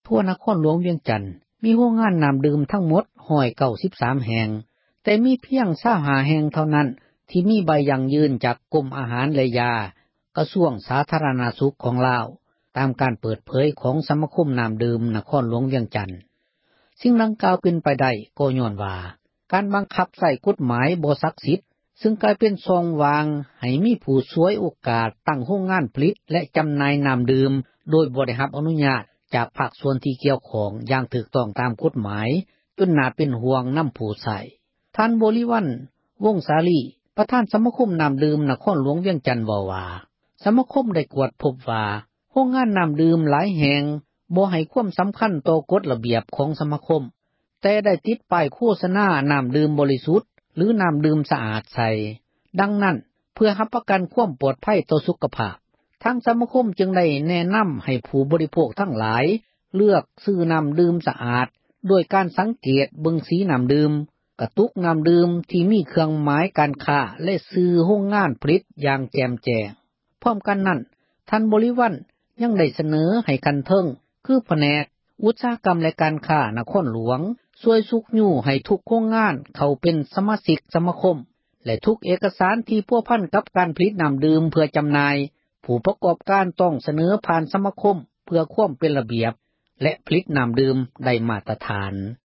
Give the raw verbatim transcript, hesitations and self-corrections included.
ทั่วนครหลวงเวียงจันทน์มีโรงงานน้ำดื่มทั้งหมดหนึ่งร้อยเก้าสิบสามแห่งแต่มีเพียงยี่สิบห้าแห่งเท่านั้นที่มีใบยั่งยืนจากกรมอาหารและยากระทรวงสาธารณสุขของลาวตามการเปิดเผยของสมาคมน้ำดื่มนครหลวงเวียงจันทน์สิ่งดังกล่าวเป็นไปได้ก็ย้อนว่าการบังคับใช้กฎหมายบ่ศักดิ์สิทธิ์ซึ่งกลายเป็นช่องว่างให้มีผู้ฉวยโอกาสตั้งโรงงานผลิตและจำหน่ายน้ำดื่มโดยบ่ได้รับอนุญาตจากภาคส่วนที่เกี่ยวข้องอย่างถูกต้องตามกฎหมายจนน่าเป็นห่วงนำผู้ใช้ท่านบริวัฒน์วงศ์สาลีประธานสมาคมน้ำดื่มนครหลวงเวียงจันทน์ว่าว่าสมาคมได้กวดพบว่าโรงงานน้ำดื่มหลายแห่งบ่ให้ความสำคัญต่อกฎระเบียบของสมาคมแต่ได้ติดป้ายโฆษณาน้ำดื่มบริสุทธิ์หรือน้ำดื่มสะอาดใส่ดังนั้นเพื่อรับประกันความปลอดภัยต่อสุขภาพทางสมาคมจึงได้แนะนำให้ผู้บริโภคทั้งหลายเลือกซื้อน้ำดื่มสะอาดโดยการสังเกตเบิ่งสีน้ำดื่มกระตุกน้ำดื่มที่มีเครื่องหมายการค้าและชื่อโรงงานผลิตอย่างแจ่มแจ้งพร้อมกันนั้นท่านบริวัฒน์ยังได้เสนอให้คันเทิงคือแผนกอุตสาหกรรมและการค้านครหลวงช่วยสุกยู่ให้ทุกโรงงานเข้าเป็นสมาชิกสมาคมและทุกเอกสารที่พัวพันกับการผลิตน้ำดื่มเพื่อจำหน่ายผู้ประกอบการต้องเสนอผ่านสมาคมเพื่อความเป็นระเบียบและผลิตน้ำดื่มได้มาตรฐาน